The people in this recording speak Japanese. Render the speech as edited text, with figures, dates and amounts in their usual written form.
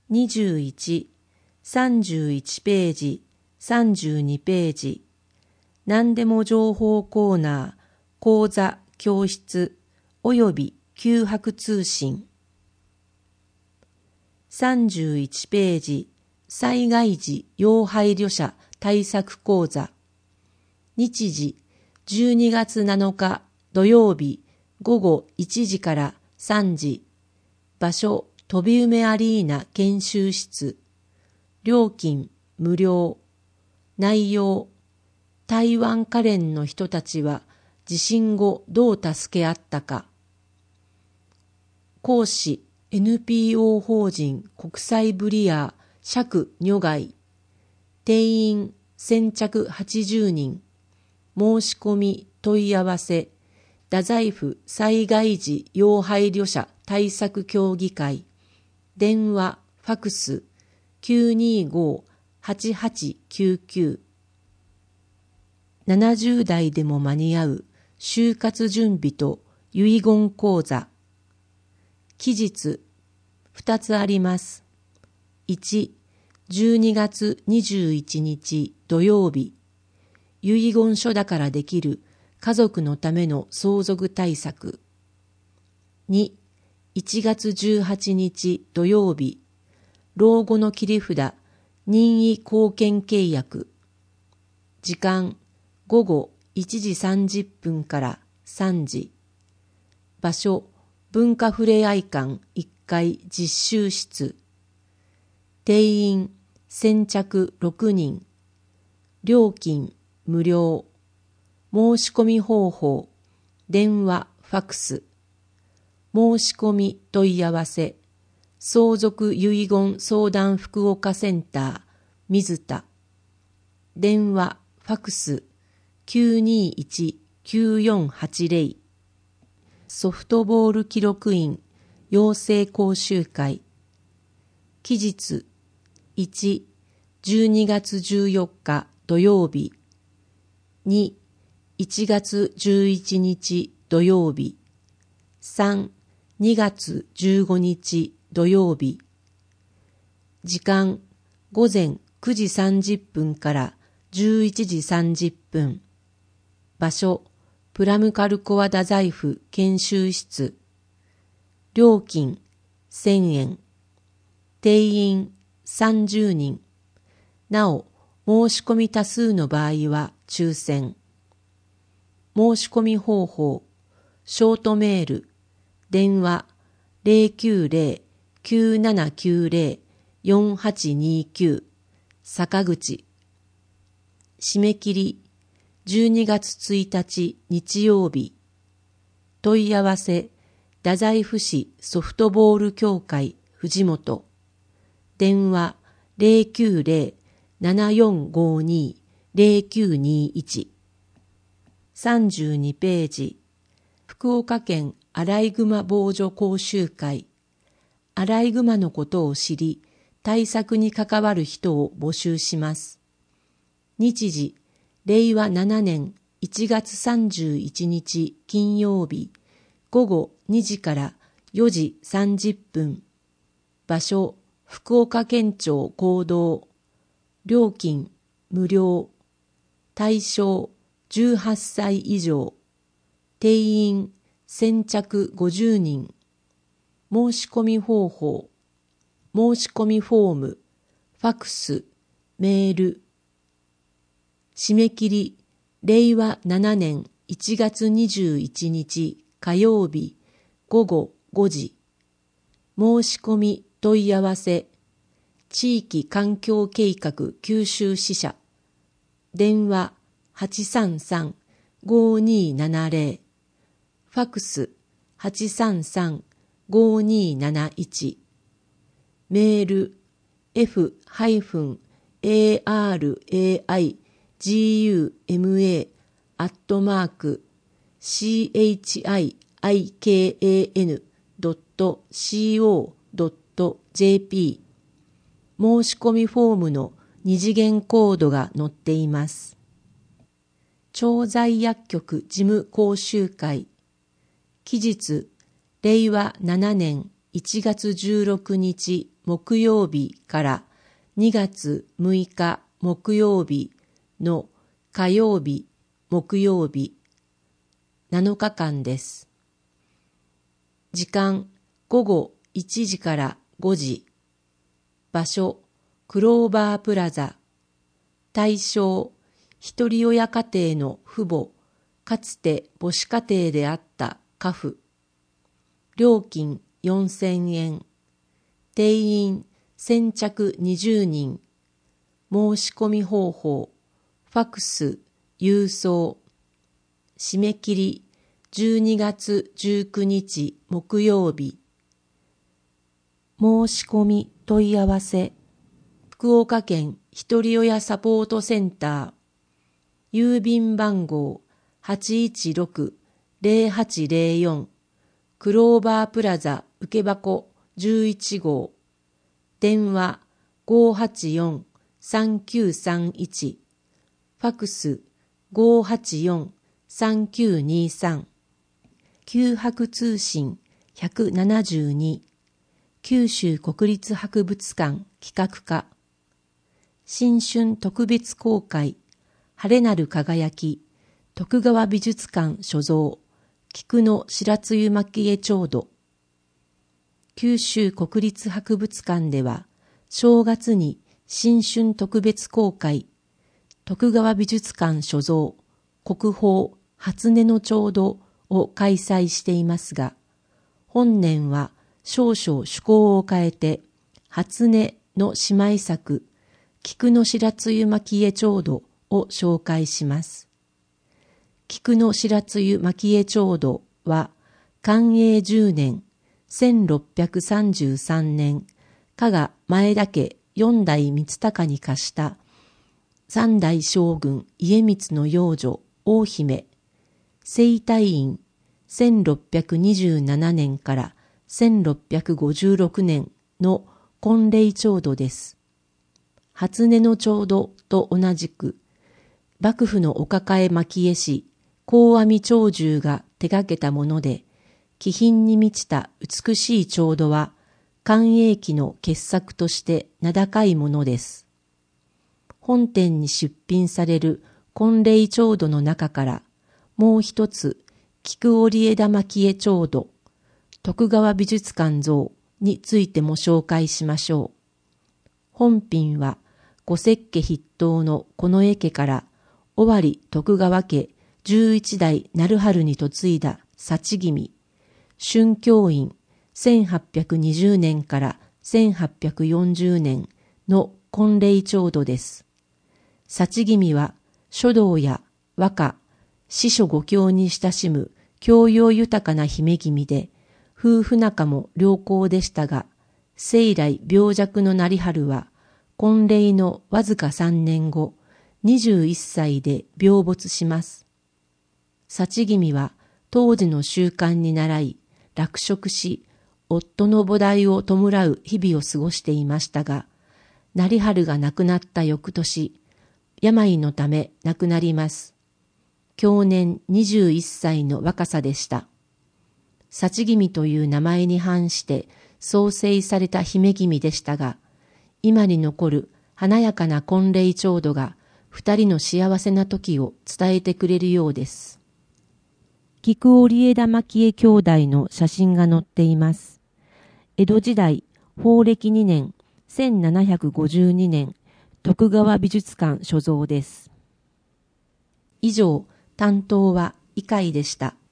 21、31ページ、32ページ。何でも情報コーナー、講座、教室、および九博通信。31ページ、災害時要配慮者対策講座。日時、12月7日土曜日午後1時から3時。場所、飛び梅アリーナ研修室。料金、無料。内容、台湾花蓮の人たちは地震後どう助け合ったか。講師、NPO 法人国際ブリアー釈如外。定員先着80人。申し込み問い合わせ。太宰府災害時要配慮者対策協議会。電話、ファクス 925-8899。70代でも間に合う就活準備と遺言講座。期日、2つあります。1、12月21日土曜日。遺言書だからできる家族のための相続対策。2、1月18日土曜日。老後の切り札、任意貢献契約。時間、午後1時30分から3時。場所、文化ふれあい館1階実習室。定員、先着6人。料金、無料。申し込み方法、電話、ファクス。申し込み問い合わせ。相続遺言相談福岡センター、水田。電話、ファクス。921-9480。ソフトボール記録員養成講習会。期日、1、12月14日土曜日。2、1月11日土曜日。3、2月15日土曜日。時間、午前9時30分から11時30分。場所、プラムカルコア太宰府研修室。料金、1000円。定員、30人。なお、申し込み多数の場合は抽選。申し込み方法、ショートメール、電話 090-9790-4829 坂口。締め切り12月1日日曜日。問い合わせ、太宰府市ソフトボール協会藤本。電話090-7452-0921。32ページ。福岡県アライグマ防除講習会。アライグマのことを知り、対策に関わる人を募集します。日時、令和7年1月31日金曜日、午後2時から4時30分。場所、福岡県庁講堂。料金、無料。対象、18歳以上。定員、先着50人。申し込み方法。申し込みフォーム、ファクス、メール。締め切り、令和7年1月21日火曜日午後5時。申し込み問い合わせ。地域環境計画九州支社。電話833-5270。ファクス833-5271。メール f-guma@chikan.co.jp。申し込みフォームの二次元コードが載っています。調剤薬局事務講習会。期日、令和7年 1月16日木曜日から2月6日木曜日の火曜日、木曜日、7日間です。時間午後1時から5時。場所クローバープラザ。対象一人親家庭の父母、かつて母子家庭であった家父。料金4000円。定員先着20人。申し込み方法、ファクス、郵送。締め切り12月19日木曜日。申し込み問い合わせ。福岡県ひとり親サポートセンター。郵便番号 816-0804 クローバープラザ受箱11号。電話 584-3931。ファクス 584-3923。九博通信172。九州国立博物館企画課。新春特別公開晴れなる輝き徳川美術館所蔵菊の白露蒔絵調度。九州国立博物館では正月に新春特別公開徳川美術館所蔵国宝初音の調度を開催していますが、本年は少々趣向を変えて初音の姉妹作菊の白露蒔絵調度を紹介します。菊の白露蒔絵調度は寛永10年1633年加賀前田家4代光孝に貸した三代将軍家光の養女大姫清太院1627年から1656年の婚礼調度です。初音の調度と同じく、幕府のお抱え蒔絵師、高阿弥長寿が手掛けたもので、気品に満ちた美しい調度は、寛永期の傑作として名高いものです。本展に出品される婚礼調度の中から、もう一つ、菊織枝蒔絵調度、徳川美術館像についても紹介しましょう。本品は、五石家筆頭の近衛家から尾張徳川家11代成春に嫁いだ幸君、春教院1820年から1840年の婚礼調度です。幸君は書道や和歌、詩書五経に親しむ教養豊かな姫君で、夫婦仲も良好でしたが、生来病弱の成春は、婚礼のわずか3年後、21歳で病没します。幸君は当時の習慣に倣い、落食し、夫の菩提を弔う日々を過ごしていましたが、成春が亡くなった翌年、病のため亡くなります。享年21歳の若さでした。幸君という名前に反して創生された姫君でしたが、今に残る華やかな婚礼調度が二人の幸せな時を伝えてくれるようです。菊織枝蒔絵兄弟の写真が載っています。江戸時代、宝暦2年、1752年、徳川美術館所蔵です。以上、担当は医会でした。